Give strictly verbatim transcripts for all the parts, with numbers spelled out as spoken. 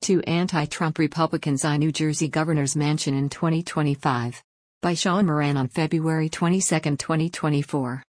Two Anti-Trump Republicans eye New Jersey Governor's Mansion in twenty twenty-five. By Sean Moran on February twenty-second, twenty twenty-four.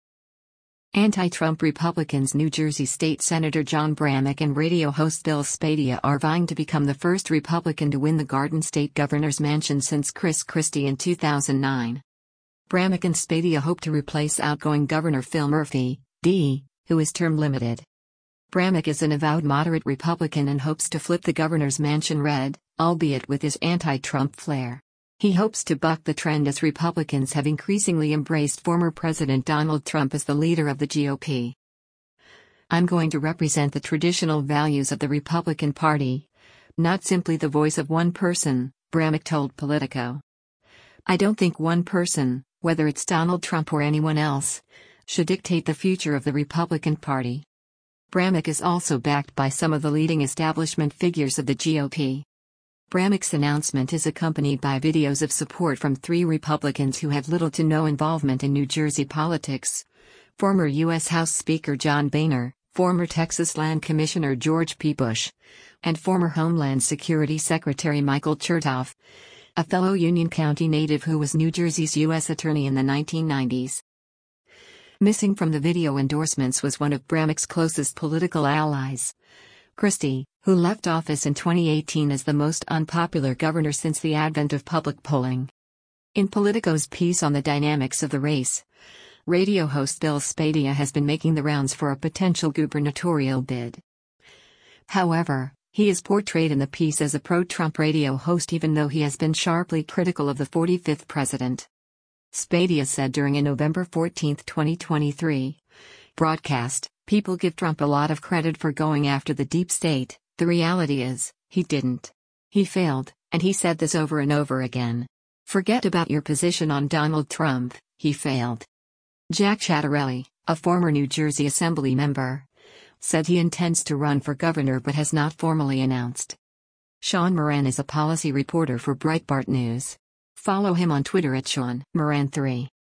Anti-Trump Republicans New Jersey State Senator John Bramnick and radio host Bill Spadea are vying to become the first Republican to win the Garden State Governor's Mansion since Chris Christie in two thousand nine. Bramnick and Spadea hope to replace outgoing Governor Phil Murphy, D, who is term limited. Bramnick is an avowed moderate Republican and hopes to flip the governor's mansion red, albeit with his anti-Trump flair. He hopes to buck the trend as Republicans have increasingly embraced former President Donald Trump as the leader of the G O P. "I'm going to represent the traditional values of the Republican Party, not simply the voice of one person," Bramnick told Politico. "I don't think one person, whether it's Donald Trump or anyone else, should dictate the future of the Republican Party." Bramnick is also backed by some of the leading establishment figures of the G O P. Bramnick's announcement is accompanied by videos of support from three Republicans who have little to no involvement in New Jersey politics: former U S House Speaker John Boehner, former Texas Land Commissioner George P. Bush, and former Homeland Security Secretary Michael Chertoff, a fellow Union County native who was New Jersey's U S Attorney in the nineteen nineties. Missing from the video endorsements was one of Bramnick's closest political allies, Christie, who left office in twenty eighteen as the most unpopular governor since the advent of public polling. In Politico's piece on the dynamics of the race, radio host Bill Spadea has been making the rounds for a potential gubernatorial bid. However, he is portrayed in the piece as a pro-Trump radio host even though he has been sharply critical of the forty-fifth president. Spadea said during a November fourteenth, twenty twenty-three broadcast, "People give Trump a lot of credit for going after the deep state. The reality is, he didn't. He failed, and he said this over and over again. Forget about your position on Donald Trump, he failed." Jack Ciattarelli, a former New Jersey Assembly member, said he intends to run for governor but has not formally announced. Sean Moran is a policy reporter for Breitbart News. Follow him on Twitter at Sean Moran three.